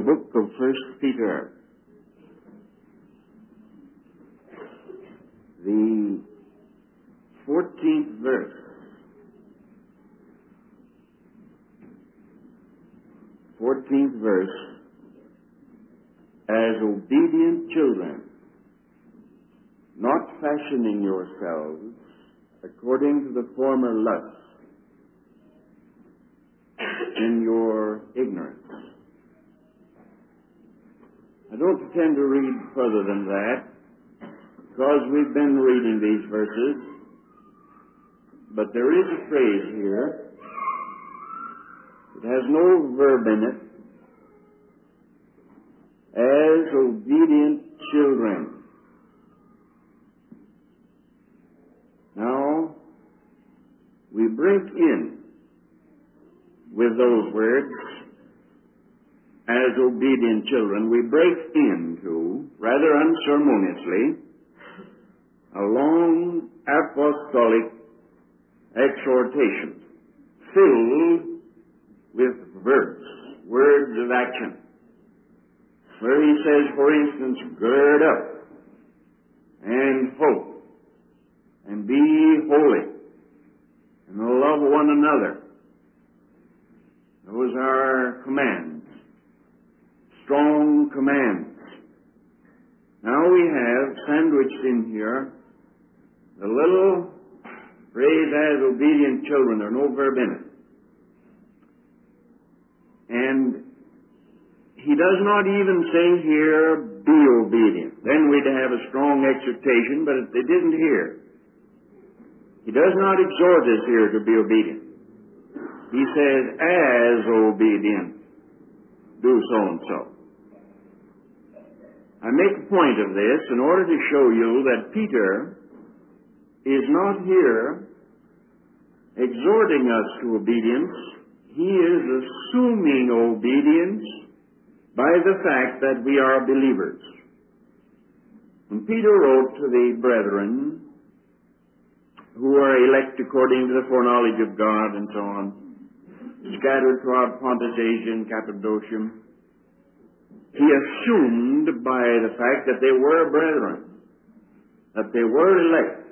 book of 1 Peter, the 14th verse. 14th verse. As obedient children, not fashioning yourselves according to the former lusts in your ignorance. I don't intend to read further than that, because we've been reading these verses, but there is a phrase here. It has no verb in it. As obedient children. Now, we break in with those words, as obedient children, we break into, rather unceremoniously, a long apostolic exhortation filled with verbs, words of action, where he says, for instance, gird up and hope and be holy and love one another. Those are commands, strong commands. Now we have sandwiched in here the little phrase, as obedient children. There are no verb in it. And he does not even say here, be obedient. Then we'd have a strong exhortation, but they didn't hear. He does not exhort us here to be obedient. He says, as obedient, do so and so. I make a point of this in order to show you that Peter is not here exhorting us to obedience. He is assuming obedience by the fact that we are believers. When Peter wrote to the brethren who are elect according to the foreknowledge of God and so on, scattered throughout Pontus, Asia, and Cappadocia, he assumed by the fact that they were brethren, that they were elect,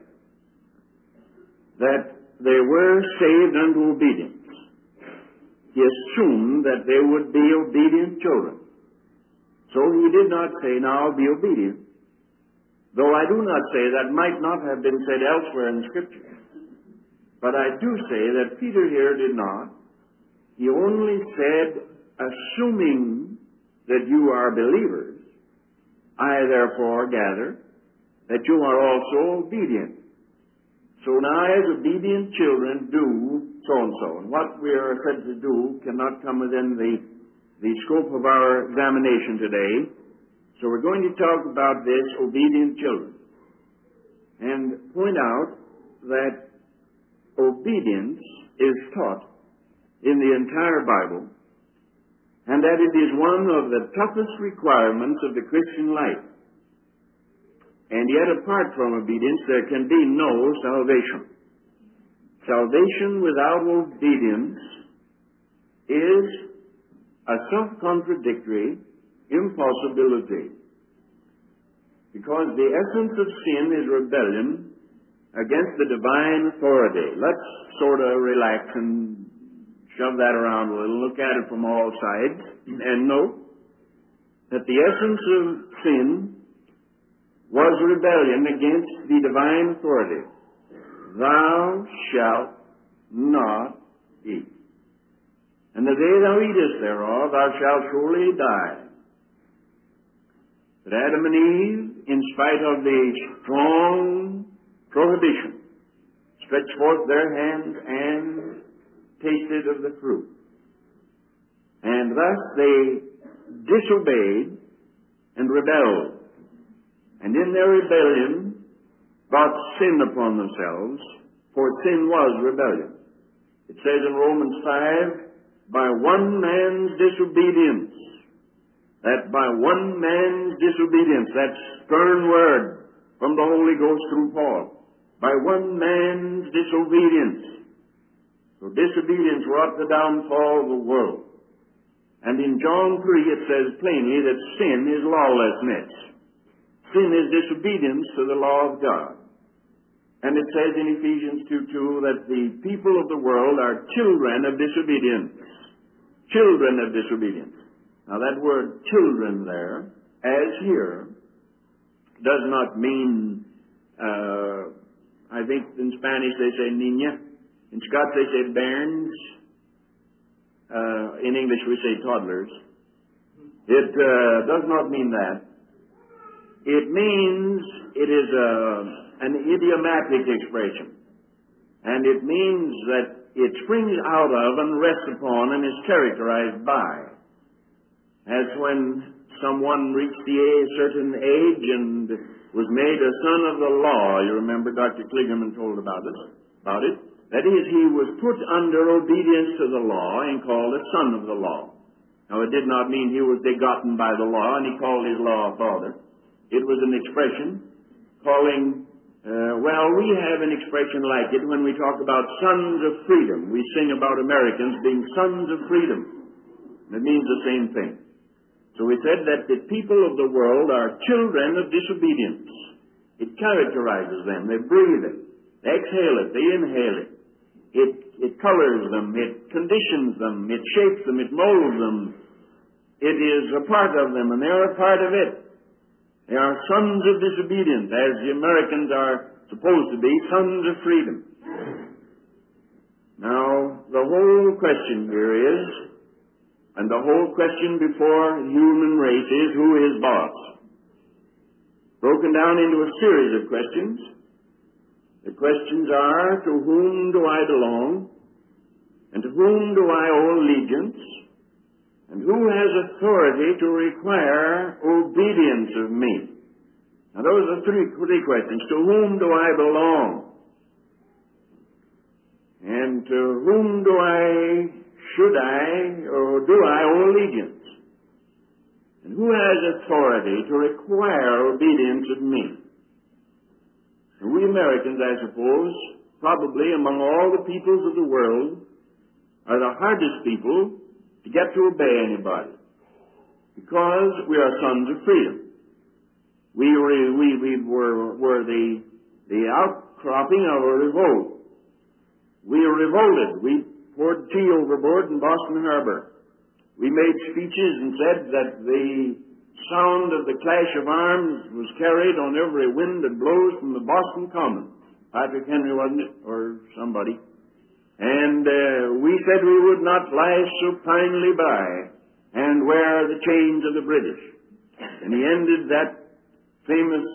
that they were saved unto obedience. He assumed that they would be obedient children. So he did not say, now be obedient. Though I do not say that might not have been said elsewhere in Scripture. But I do say that Peter here did not. He only said, assuming that you are believers, I therefore gather that you are also obedient. So now as obedient children, do so-and-so. And what we are said to do cannot come within the scope of our examination today. So we're going to talk about this, obedient children, and point out that obedience is taught in the entire Bible, and that it is one of the toughest requirements of the Christian life. And yet, apart from obedience, there can be no salvation. Salvation without obedience is a self-contradictory impossibility. Because the essence of sin is rebellion against the divine authority. Let's sort of relax and shove that around a little, look at it from all sides, and note that the essence of sin was rebellion against the divine authority. Thou shalt not eat. And the day thou eatest thereof, thou shalt surely die. But Adam and Eve, in spite of the strong prohibition, stretched forth their hands and tasted of the fruit. And thus they disobeyed and rebelled. And in their rebellion brought sin upon themselves, for sin was rebellion. It says in Romans 5, by one man's disobedience, that by one man's disobedience, that stern word from the Holy Ghost through Paul, by one man's disobedience. So disobedience wrought the downfall of the world. And in John 3 it says plainly that sin is lawlessness. Sin is disobedience to the law of God. And it says in Ephesians 2:2 that the people of the world are children of disobedience. Children of disobedience. Now that word children there, as here, does not mean, I think in Spanish they say niña. In Scots they say bairns. In English we say toddlers. It does not mean that. It means it is an idiomatic expression. And it means that it springs out of and rests upon and is characterized by. As when someone reached a certain age and was made a son of the law. You remember Dr. Kligerman told about it. That is, he was put under obedience to the law and called a son of the law. Now, it did not mean he was begotten by the law and he called his law a father. It was an expression calling, we have an expression like it when we talk about sons of freedom. We sing about Americans being sons of freedom. It means the same thing. So we said that the people of the world are children of disobedience. It characterizes them. They breathe it. They exhale it. They inhale it. It colors them. It conditions them. It shapes them. It molds them. It is a part of them, and they are a part of it. They are sons of disobedience, as the Americans are supposed to be, sons of freedom. Now, the whole question here is, and the whole question before the human race is, who is boss? Broken down into a series of questions. The questions are, to whom do I belong? And to whom do I owe allegiance? And who has authority to require obedience of me? Now those are three questions. To whom do I belong? And to whom should I, or do I owe allegiance? And who has authority to require obedience of me? And we Americans, I suppose, probably among all the peoples of the world, are the hardest people to get to obey anybody, because we are sons of freedom. We were the outcropping of a revolt. We revolted. We poured tea overboard in Boston Harbor. We made speeches and said that the sound of the clash of arms was carried on every wind that blows from the Boston Common. Patrick Henry, wasn't it? Or somebody. And we said we would not lie supinely by and wear the chains of the British. And he ended that famous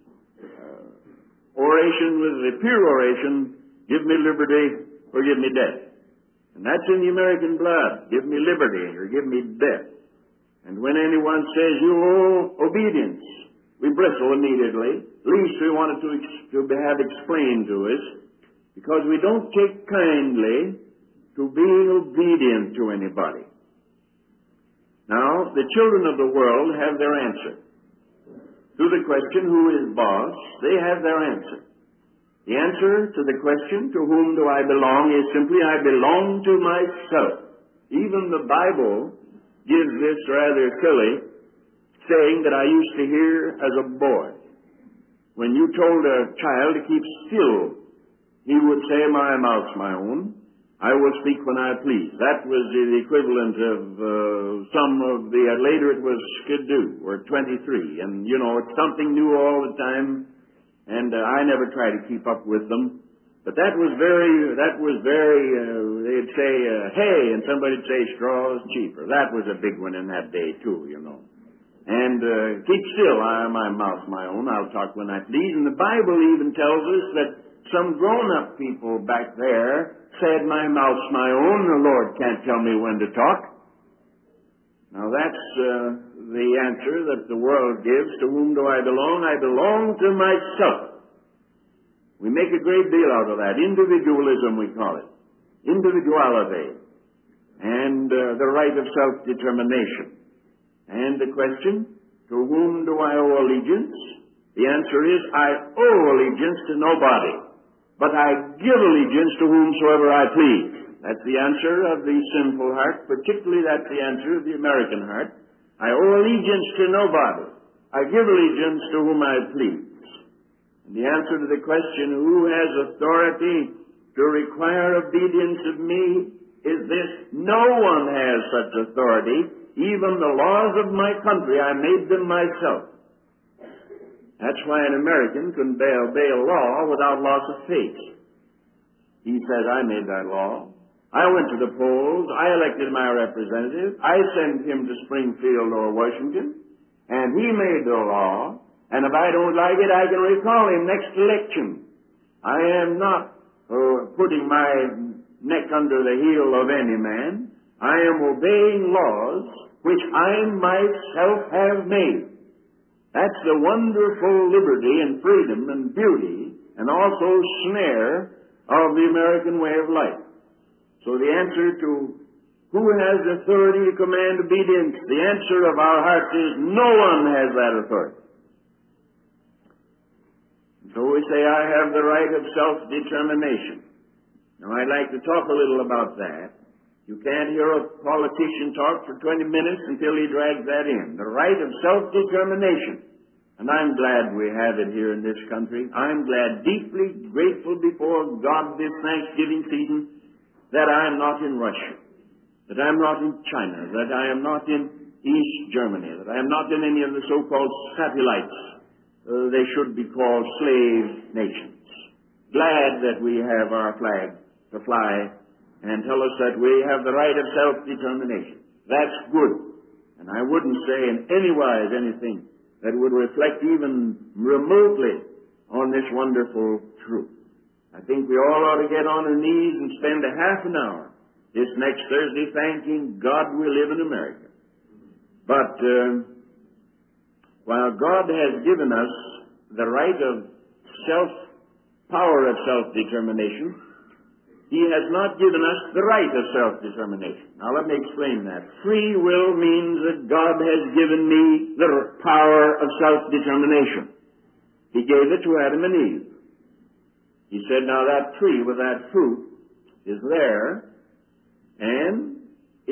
oration with the pure oration, give me liberty or give me death. And that's in the American blood. Give me liberty or give me death. And when anyone says you owe obedience, we bristle immediately. At least we wanted to have explained to us, because we don't take kindly to being obedient to anybody. Now, the children of the world have their answer. To the question, who is boss, they have their answer. The answer to the question, to whom do I belong, is simply, I belong to myself. Even the Bible gives this rather silly saying that I used to hear as a boy. When you told a child to keep still, he would say, my mouth's my own. I will speak when I please. That was the equivalent of some of the, later it was skidoo, or 23. And, it's something new all the time. And I never try to keep up with them. But that was very, they'd say, hey, and somebody'd say, straw is cheaper. That was a big one in that day, too, And keep still, my mouth's my own. I'll talk when I please. And the Bible even tells us that some grown-up people back there said, my mouth's my own, the Lord can't tell me when to talk. Now that's the answer that the world gives. To whom do I belong? I belong to myself. We make a great deal out of that. Individualism, we call it. Individuality. And the right of self-determination. And the question, to whom do I owe allegiance? The answer is, I owe allegiance to nobody. But I give allegiance to whomsoever I please. That's the answer of the sinful heart, particularly that's the answer of the American heart. I owe allegiance to nobody. I give allegiance to whom I please. And the answer to the question, who has authority to require obedience of me, is this: no one has such authority. Even the laws of my country, I made them myself. That's why an American can obey a law without loss of faith. He says, I made that law. I went to the polls. I elected my representative. I sent him to Springfield or Washington. And he made the law. And if I don't like it, I can recall him next election. I am not putting my neck under the heel of any man. I am obeying laws which I myself have made. That's the wonderful liberty and freedom and beauty and also snare of the American way of life. So the answer to who has authority to command obedience, the answer of our hearts is no one has that authority. So we say, I have the right of self-determination. Now I'd like to talk a little about that. You can't hear a politician talk for 20 minutes until he drags that in. The right of self-determination. And I'm glad we have it here in this country. I'm glad, deeply grateful before God this Thanksgiving season, that I'm not in Russia, that I'm not in China, that I am not in East Germany, that I am not in any of the so-called satellites. They should be called slave nations. Glad that we have our flag to fly and tell us that we have the right of self-determination. That's good. And I wouldn't say in any wise anything that would reflect even remotely on this wonderful truth. I think we all ought to get on our knees and spend a half an hour this next Thursday thanking God we live in America. But while God has given us the right of power of self-determination, He has not given us the right of self-determination. Now let me explain that. Free will means that God has given me the power of self-determination. He gave it to Adam and Eve. He said, now that tree with that fruit is there, and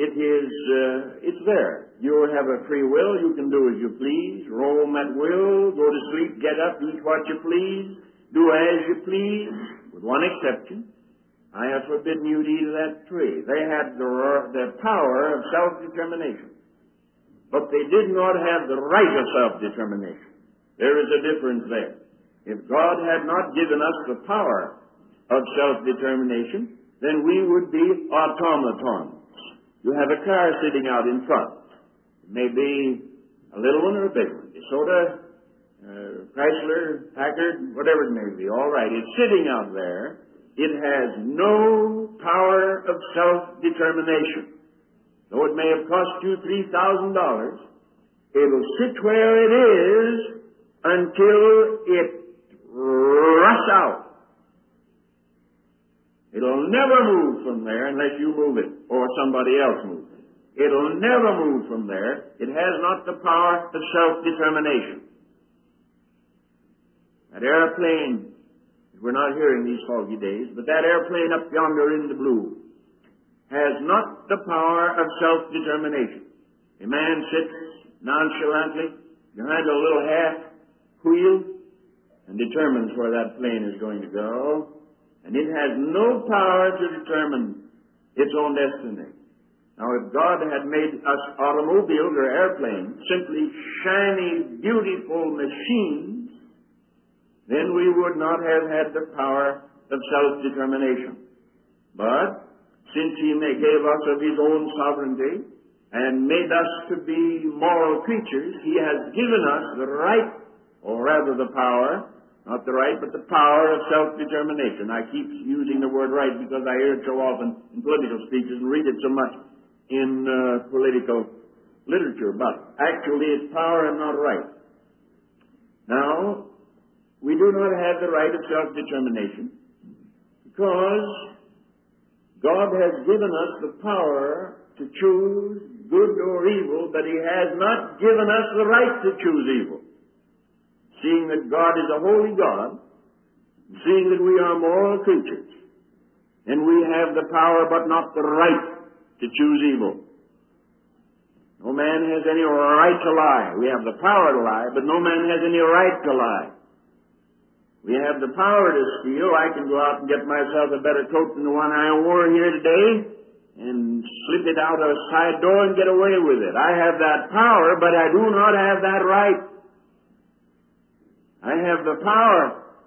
it's there. You have a free will. You can do as you please, roam at will, go to sleep, get up, eat what you please, do as you please, with one exception. I have forbidden you to eat of that tree. They had the power of self-determination, but they did not have the right of self-determination. There is a difference there. If God had not given us the power of self-determination, then we would be automatons. You have a car sitting out in front. It may be a little one or a big one. DeSoto, Chrysler, Packard, whatever it may be. All right, it's sitting out there. It has no power of self-determination. Though it may have cost you $3,000, it'll sit where it is until it rush out. It'll never move from there unless you move it or somebody else moves it. It'll never move from there. It has not the power of self-determination. That airplane, we're not hearing these foggy days, but that airplane up yonder in the blue has not the power of self-determination. A man sits nonchalantly behind a little half wheel and determines where that plane is going to go, and it has no power to determine its own destiny. Now, if God had made us automobiles or airplanes, simply shiny, beautiful machines, then we would not have had the power of self-determination. But since He gave us of His own sovereignty and made us to be moral creatures, He has given us the right, or rather the power, not the right, but the power of self-determination. I keep using the word right because I hear it so often in political speeches and read it so much in political literature. But actually it's power and not right. Now, we do not have the right of self-determination because God has given us the power to choose good or evil, but He has not given us the right to choose evil. Seeing that God is a holy God, seeing that we are moral creatures, And we have the power but not the right to choose evil. No man has any right to lie. We have the power to lie, but no man has any right to lie. We have the power to steal. I can go out and get myself a better coat than the one I wore here today and slip it out a side door and get away with it. I have that power, but I do not have that right. I have the power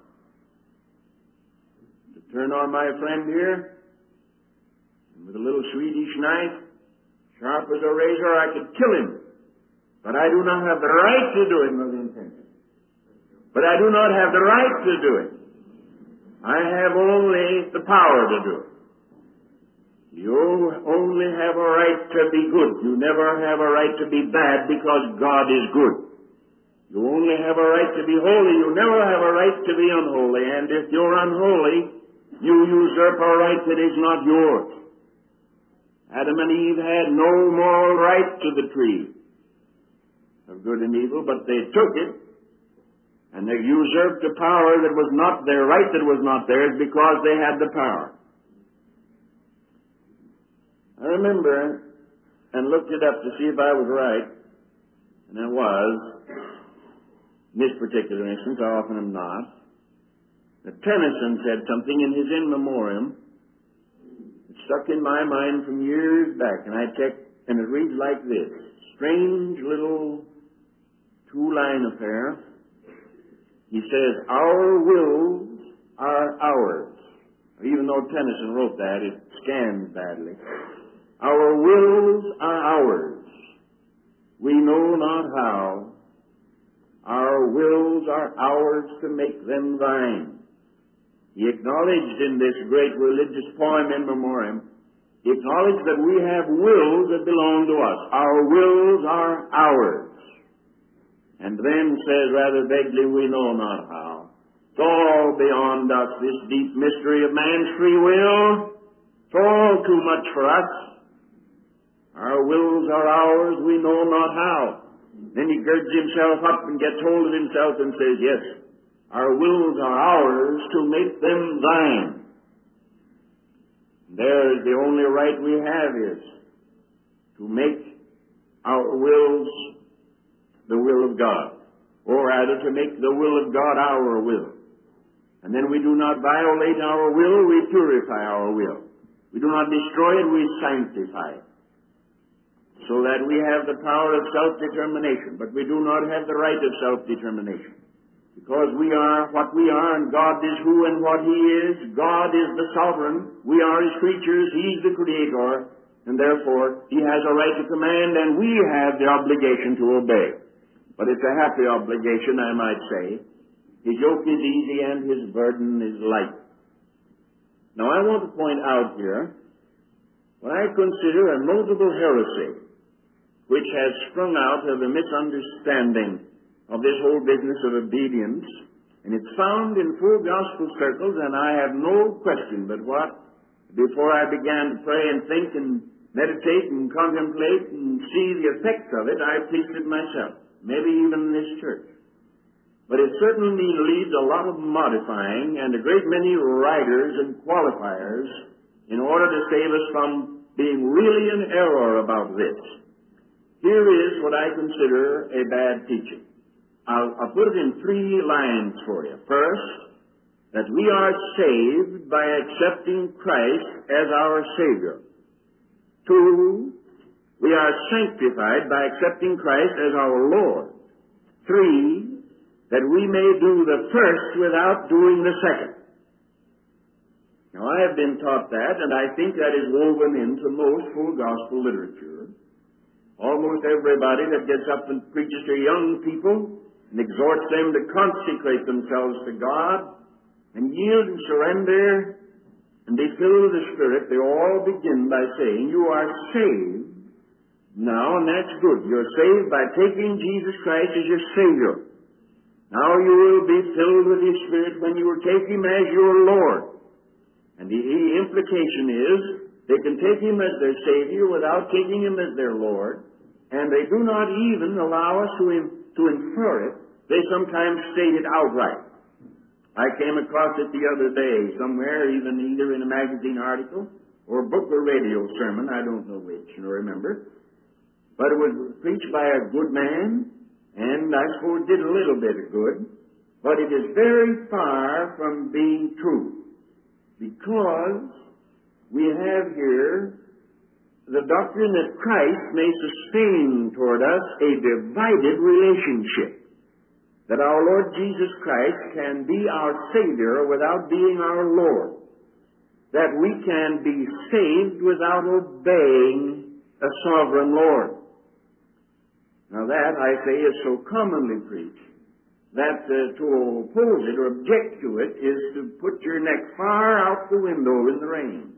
to turn on my friend here, and with a little Swedish knife, sharp as a razor, I could kill him. But I do not have the right to do it with intention. But I do not have the right to do it. I have only the power to do it. You only have a right to be good. You never have a right to be bad because God is good. You only have a right to be holy. You never have a right to be unholy. And if you're unholy, you usurp a right that is not yours. Adam and Eve had no moral right to the tree of good and evil, but they took it, and they usurped a power that was not their right, that was not theirs, because they had the power. I remember and looked it up to see if I was right, and I was. In this particular instance, I often am not. That Tennyson said something in his In Memoriam that stuck in my mind from years back, and I checked, and it reads like this. Strange little two-line affair. He says, our wills are ours. Even though Tennyson wrote that, it scans badly. Our wills are ours. We know not how. Our wills are ours to make them thine. He acknowledged in this great religious poem In Memoriam, he acknowledged that we have wills that belong to us. Our wills are ours. And then says rather vaguely, we know not how. It's all beyond us, this deep mystery of man's free will. It's all too much for us. Our wills are ours, we know not how. Then he girds himself up and gets hold of himself and says, yes, our wills are ours to make them thine. There's the only right we have is to make our wills the will of God, or rather to make the will of God our will. And then we do not violate our will, we purify our will. We do not destroy it, we sanctify it. So that we have the power of self-determination, but we do not have the right of self-determination. Because we are what we are, and God is who and what He is. God is the sovereign. We are His creatures. He's the Creator. And therefore, He has a right to command, and we have the obligation to obey. But it's a happy obligation, I might say. His yoke is easy and His burden is light. Now, I want to point out here what I consider a notable heresy, which has sprung out of a misunderstanding of this whole business of obedience, and it's found in full gospel circles, and I have no question but what, before I began to pray and think and meditate and contemplate and see the effects of it, I placed it myself, maybe even in this church. But it certainly needs a lot of modifying and a great many riders and qualifiers in order to save us from being really in error about this. Here is what I consider a bad teaching. I'll put it in 3 lines for you. First, that we are saved by accepting Christ as our Savior. 2, we are sanctified by accepting Christ as our Lord. 3, that we may do the first without doing the second. Now, I have been taught that, and I think that is woven into most full gospel literature. Almost everybody that gets up and preaches to young people and exhorts them to consecrate themselves to God and yield and surrender and be filled with the Spirit, they all begin by saying, you are saved now, and that's good. You're saved by taking Jesus Christ as your Savior. Now you will be filled with His Spirit when you will take Him as your Lord. And the implication is they can take Him as their Savior without taking Him as their Lord, and they do not even allow us to infer it. They sometimes state it outright. I came across it the other day somewhere, either in a magazine article or book or radio sermon, I don't know which, I don't remember. But it was preached by a good man, and I suppose did a little bit of good, but it is very far from being true, because we have here the doctrine that Christ may sustain toward us a divided relationship. That our Lord Jesus Christ can be our Savior without being our Lord. That we can be saved without obeying a sovereign Lord. Now that, I say, is so commonly preached that to oppose it or object to it is to put your neck far out the window in the rain.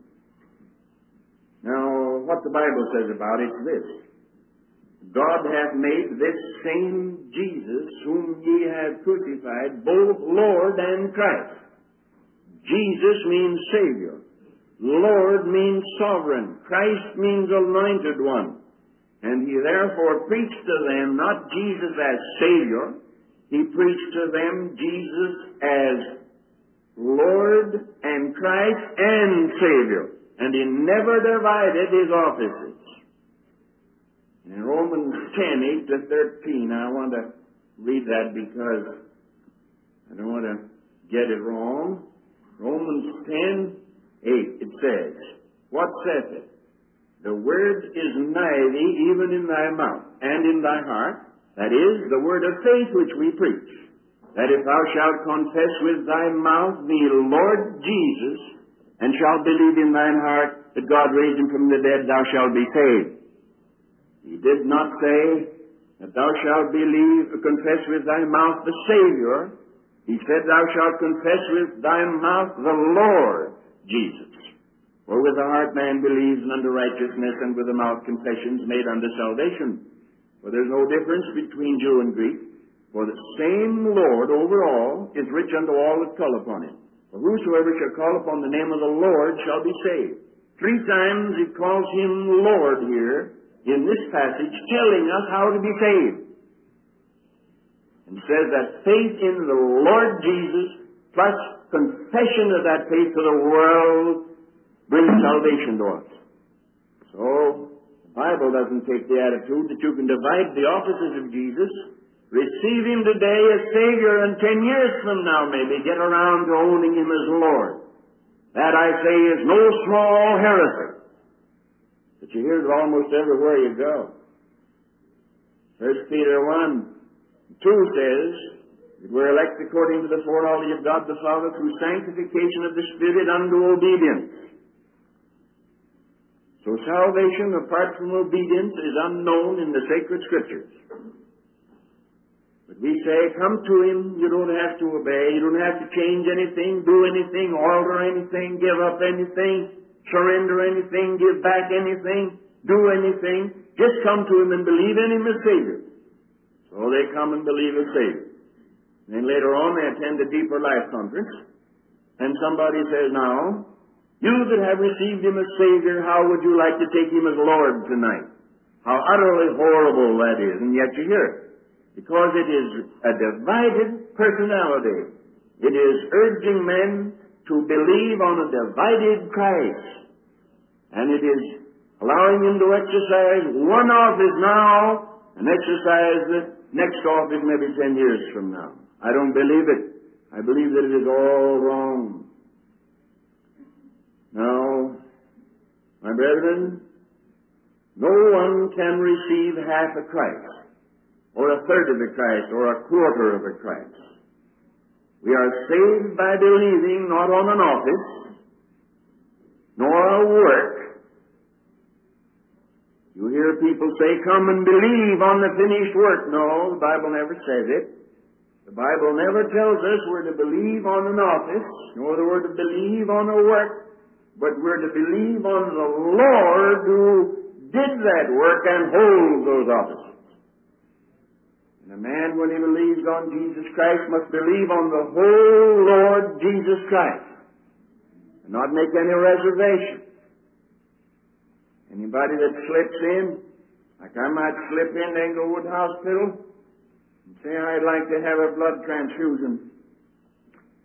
Now, what the Bible says about it is this: God hath made this same Jesus, whom ye have crucified, both Lord and Christ. Jesus means Savior. Lord means sovereign. Christ means anointed one. And he therefore preached to them not Jesus as Savior. He preached to them Jesus as Lord and Christ and Savior. And he never divided his offices. In Romans 10:8-13, I want to read that because I don't want to get it wrong. Romans 10:8, it says, "What saith it? The word is nigh thee, even in thy mouth and in thy heart, that is, the word of faith which we preach, that if thou shalt confess with thy mouth the Lord Jesus, and shalt believe in thine heart that God raised him from the dead, thou shalt be saved." He did not say that thou shalt confess with thy mouth the Savior. He said thou shalt confess with thy mouth the Lord Jesus. For with the heart man believes unto righteousness, and with the mouth confession is made unto salvation. For there is no difference between Jew and Greek, for the same Lord over all is rich unto all that call upon him. For whosoever shall call upon the name of the Lord shall be saved. 3 times it calls him Lord here in this passage, telling us how to be saved. And says that faith in the Lord Jesus plus confession of that faith to the world brings salvation to us. So, the Bible doesn't take the attitude that you can divide the offices of Jesus, receive him today as Savior, and 10 years from now maybe get around to owning him as Lord. That, I say, is no small heresy. But you hear it almost everywhere you go. 1 Peter 1:2 says that we're elect according to the foreknowledge of God the Father through sanctification of the Spirit unto obedience. So salvation apart from obedience is unknown in the sacred Scriptures. But we say, come to him, you don't have to obey, you don't have to change anything, do anything, alter anything, give up anything, surrender anything, give back anything, do anything. Just come to him and believe in him as Savior. So they come and believe as Savior. Then later on they attend a deeper life conference, and somebody says, now, you that have received him as Savior, how would you like to take him as Lord tonight? How utterly horrible that is, and yet you hear it. Because it is a divided personality. It is urging men to believe on a divided Christ. And it is allowing him to exercise one office now and exercise the next office maybe 10 years from now. I don't believe it. I believe that it is all wrong. Now, my brethren, no one can receive half a Christ, or a third of a Christ, or a quarter of a Christ. We are saved by believing not on an office, nor a work. You hear people say, come and believe on the finished work. No, the Bible never says it. The Bible never tells us we're to believe on an office, nor that we're to believe on a work, but we're to believe on the Lord who did that work and hold those offices. And a man, when he believes on Jesus Christ, must believe on the whole Lord Jesus Christ and not make any reservations. Anybody that slips in, like I might slip in to Englewood Hospital and say, I'd like to have a blood transfusion.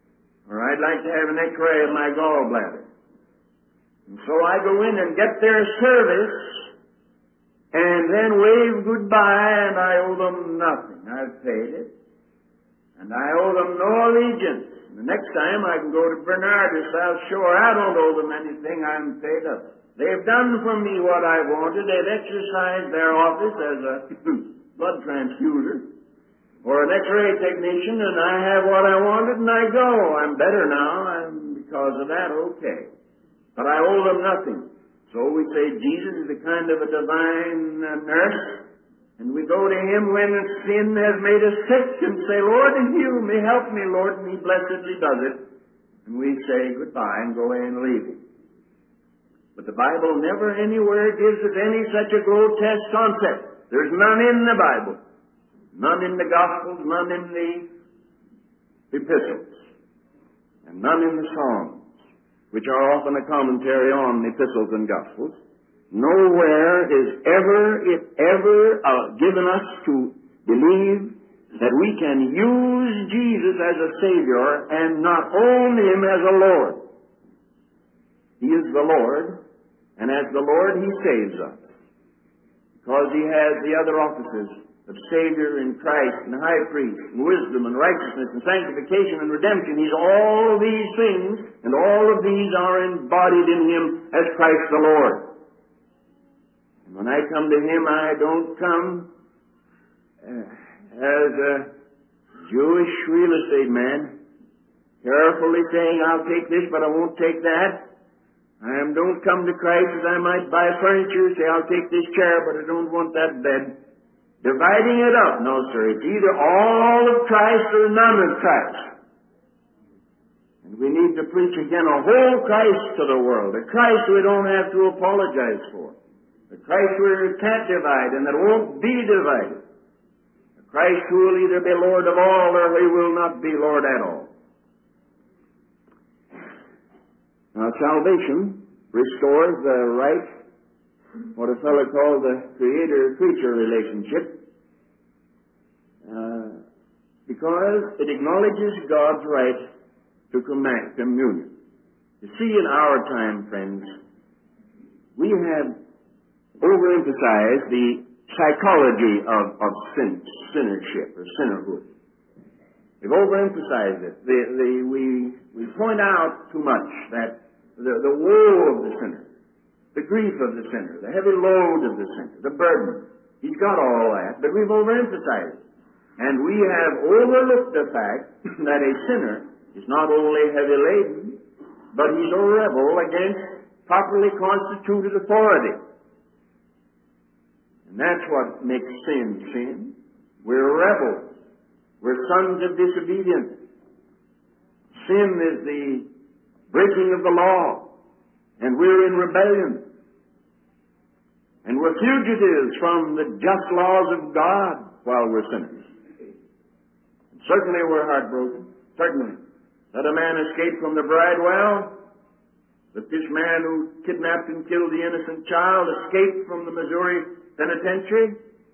Or I'd like to have an x-ray of my gallbladder. And so I go in and get their service and then wave goodbye, and I owe them nothing. I've paid it. And I owe them no allegiance. The next time I can go to Bernard or South Shore. I don't owe them anything. I'm paid up. They've done for me what I wanted. They've exercised their office as a blood transfuser or an x-ray technician, and I have what I wanted, and I go. I'm better now. I'm, because of that, okay. But I owe them nothing. So we say Jesus is a kind of a divine nurse, and we go to Him when sin has made us sick and say, Lord, heal me, help me, Lord, and He blessedly does it. And we say goodbye and go away and leave Him. But the Bible never anywhere gives us any such a grotesque concept. There's none in the Bible. None in the Gospels, none in the epistles, and none in the Psalms, which are often a commentary on the epistles and Gospels. Nowhere is it ever given us to believe that we can use Jesus as a Savior and not own Him as a Lord. He is the Lord, and as the Lord He saves us, because He has the other offices of Savior and Christ and High Priest and wisdom and righteousness and sanctification and redemption. He's all these things, and all of these are embodied in Him as Christ the Lord. And when I come to Him, I don't come as a Jewish real estate man, carefully saying, I'll take this, but I won't take that. I don't come to Christ as I might buy furniture, say, I'll take this chair, but I don't want that bed. Dividing it up. No, sir. It's either all of Christ or none of Christ. And we need to preach again a whole Christ to the world. A Christ we don't have to apologize for. A Christ we can't divide and that won't be divided. A Christ who will either be Lord of all or He will not be Lord at all. Now, salvation restores the right, what a fellow called the creator-creature relationship, because it acknowledges God's right to communion. You see, in our time, friends, we have overemphasized the psychology of sinnership or sinnerhood. We've overemphasized it. We point out too much that the woe of the sinner, the grief of the sinner, the heavy load of the sinner, the burden. He's got all that, but we've overemphasized it. And we have overlooked the fact that a sinner is not only heavy laden, but he's a rebel against properly constituted authority. And that's what makes sin. We're rebels. We're sons of disobedience. Sin is the breaking of the law, and we're in rebellion. And we're fugitives from the just laws of God while we're sinners. And certainly we're heartbroken. Certainly. Let a man escape from the bridewell. But this man who kidnapped and killed the innocent child escaped from the Missouri penitentiary.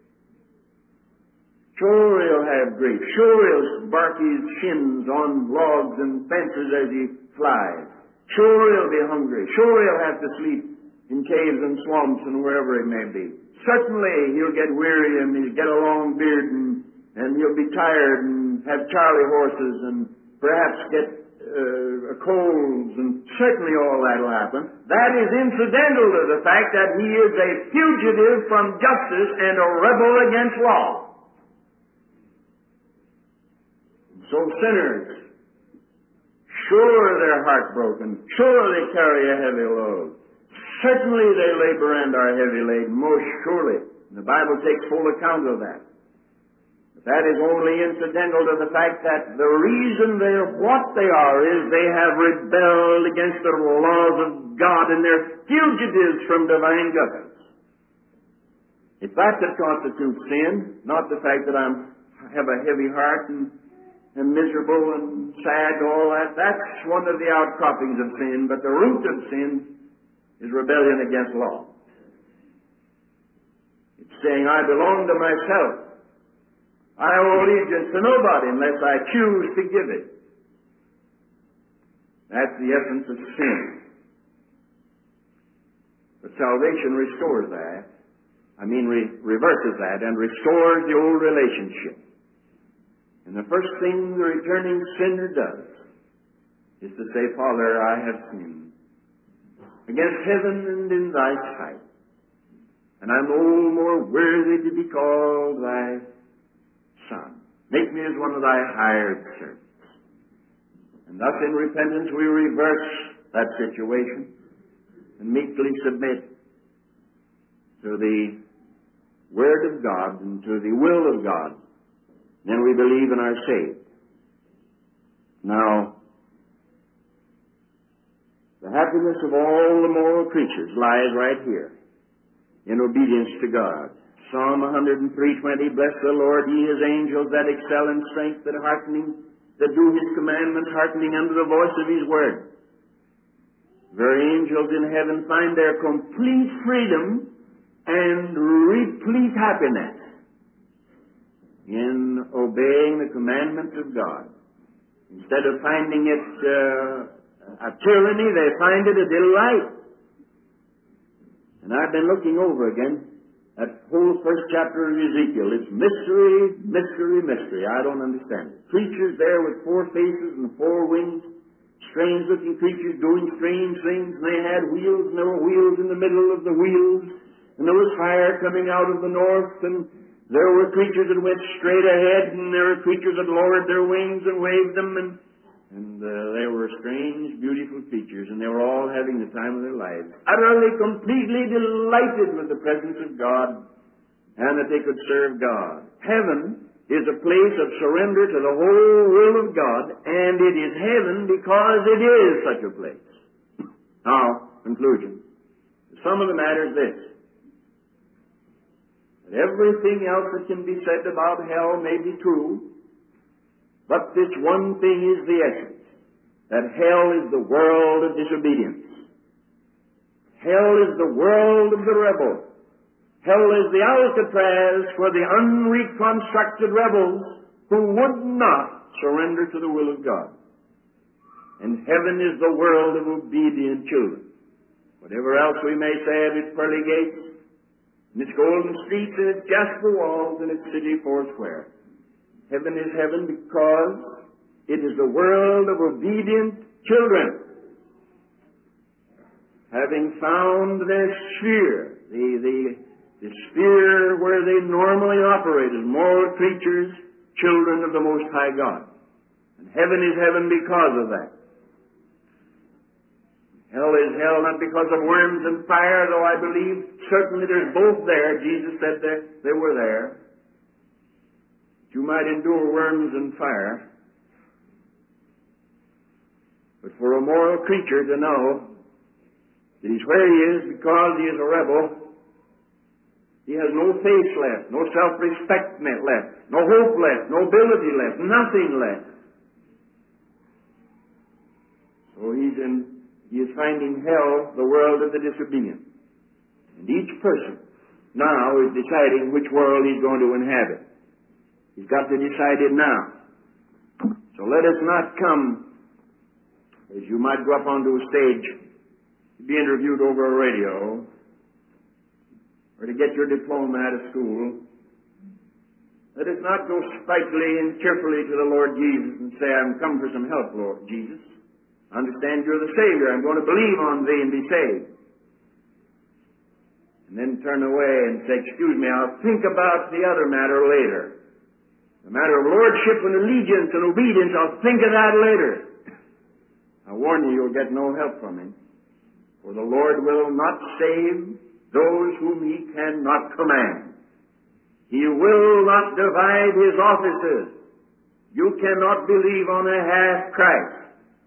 Sure he'll have grief. Sure he'll bark his shins on logs and fences as he flies. Sure he'll be hungry. Sure he'll have to sleep in caves and swamps and wherever it may be. Certainly he'll get weary and he'll get a long beard and he'll be tired and have Charlie horses and perhaps get colds, and certainly all that will happen. That is incidental to the fact that he is a fugitive from justice and a rebel against law. So sinners, sure they're heartbroken. Sure they carry a heavy load. Certainly they labor and are heavy laden, most surely. And the Bible takes full account of that. But that is only incidental to the fact that the reason they're what they are is they have rebelled against the laws of God and they're fugitives from divine justice. It's that constitutes sin, not the fact that I have a heavy heart and miserable and sad and all that. That's one of the outcroppings of sin, but the root of sin is rebellion against law. It's saying, I belong to myself. I owe allegiance to nobody unless I choose to give it. That's the essence of sin. But salvation restores that. Reverses that and restores the old relationship. And the first thing the returning sinner does is to say, Father, I have sinned against heaven and in thy sight, and I'm no more worthy to be called thy son. Make me as one of thy hired servants. And thus in repentance we reverse that situation and meekly submit to the Word of God and to the will of God. Then we believe and are saved. Now, the happiness of all the moral creatures lies right here in obedience to God. Psalm 103:20, bless the Lord, ye his angels that excel in strength, that do his commandments, hearkening unto the voice of his word. Very angels in heaven find their complete freedom and replete happiness in obeying the commandments of God. Instead of finding it a tyranny, they find it a delight. And I've been looking over again that whole first chapter of Ezekiel. It's mystery, mystery, mystery. I don't understand it. Creatures there with 4 faces and 4 wings, strange-looking creatures doing strange things, and they had wheels, and there were wheels in the middle of the wheels, and there was fire coming out of the north, and there were creatures that went straight ahead, and there were creatures that lowered their wings and waved them, and they were strange, beautiful creatures, and they were all having the time of their lives, utterly, completely delighted with the presence of God, and that they could serve God. Heaven is a place of surrender to the whole will of God, and it is heaven because it is such a place. Now, conclusion. The sum of the matter is this: that everything else that can be said about hell may be true, but this one thing is the essence, that hell is the world of disobedience. Hell is the world of the rebel. Hell is the Alcatraz for the unreconstructed rebels who would not surrender to the will of God. And heaven is the world of obedient children. Whatever else we may say of its pearly gates, and its golden streets, and its jasper walls, and its city foursquare, heaven is heaven because it is the world of obedient children. Having found their sphere, the sphere where they normally operate as moral creatures, children of the Most High God. And heaven is heaven because of that. Hell is hell not because of worms and fire, though I believe certainly there's both there. Jesus said they were there. You might endure worms and fire. But for a moral creature to know that he's where he is because he is a rebel, he has no face left, no self-respect left, no hope left, no ability left, nothing left. So he is finding hell, the world of the disobedient. And each person now is deciding which world he's going to inhabit. He's got to decide it now. So let us not come, as you might go up onto a stage to be interviewed over a radio, or to get your diploma out of school. Let us not go spitefully and cheerfully to the Lord Jesus and say, I'm come for some help, Lord Jesus. I understand you're the Savior. I'm going to believe on thee and be saved. And then turn away and say, excuse me, I'll think about the other matter later. The matter of lordship and allegiance and obedience, I'll think of that later. I warn you, you'll get no help from him. For the Lord will not save those whom he cannot command. He will not divide his offices. You cannot believe on a half Christ.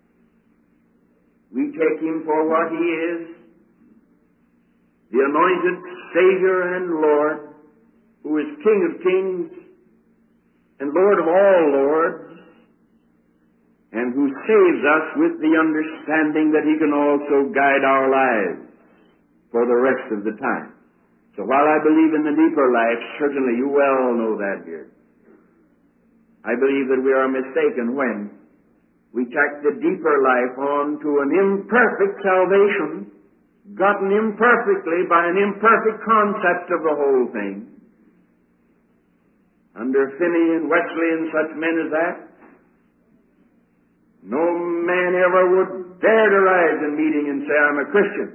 We take him for what he is, the anointed Savior and Lord, who is King of kings and Lord of all lords, and who saves us with the understanding that he can also guide our lives for the rest of the time. So while I believe in the deeper life, certainly you well know that here, I believe that we are mistaken when We tack the deeper life on to an imperfect salvation, gotten imperfectly by an imperfect concept of the whole thing. Under Finney and Wesley and such men as that, no man ever would dare to rise in meeting and say, I'm a Christian,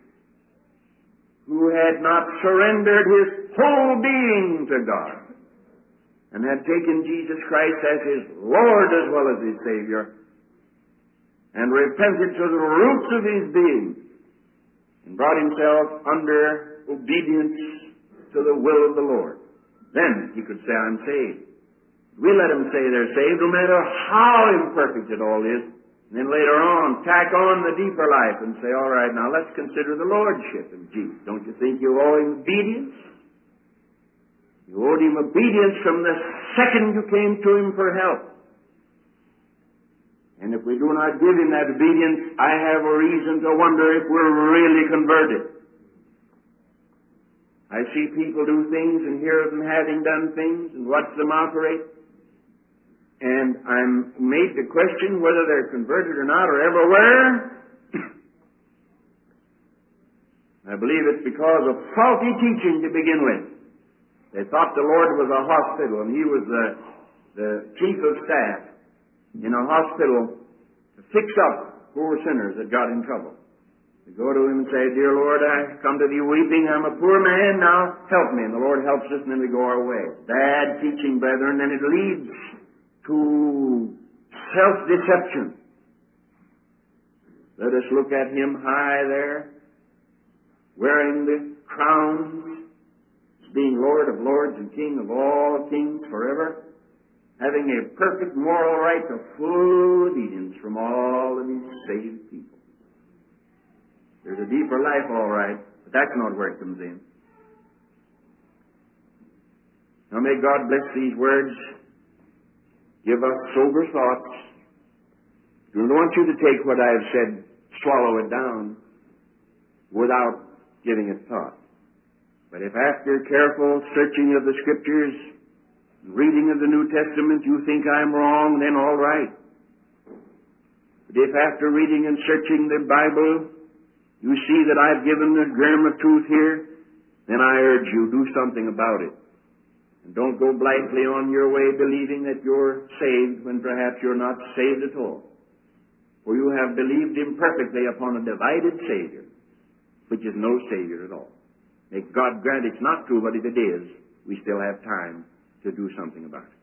who had not surrendered his whole being to God and had taken Jesus Christ as his Lord as well as his Savior and repented to the roots of his being and brought himself under obedience to the will of the Lord. Then he could say, I'm saved. We let them say they're saved no matter how imperfect it all is. And then later on, tack on the deeper life and say, all right, now let's consider the lordship of Jesus. Don't you think you owe him obedience? You owed him obedience from the second you came to him for help. And if we do not give him that obedience, I have a reason to wonder if we're really converted. I see people do things and hear of them having done things and watch them operate. And I'm made to question whether they're converted or not or everywhere. I believe it's because of faulty teaching to begin with. They thought the Lord was a hospital and he was the chief of staff in a hospital to fix up poor sinners that got in trouble. They go to him and say, Dear Lord, I come to thee weeping. I'm a poor man. Now help me. And the Lord helps us and then we go our way. Bad teaching, brethren, and it leads to self-deception. Let us look at him high there, wearing the crowns, being Lord of lords and King of all kings forever, having a perfect moral right to full obedience from all of his saved people. There's a deeper life, all right, but that's not where it comes in. Now may God bless these words, give us sober thoughts. I don't want you to take what I've said, swallow it down, without giving it thought. But if after careful searching of the Scriptures, reading of the New Testament, you think I'm wrong, then all right. But if after reading and searching the Bible, you see that I've given a germ of truth here, then I urge you, do something about it. And don't go blithely on your way believing that you're saved when perhaps you're not saved at all. For you have believed imperfectly upon a divided Savior, which is no Savior at all. May God grant it's not true, but if it is, we still have time to do something about it.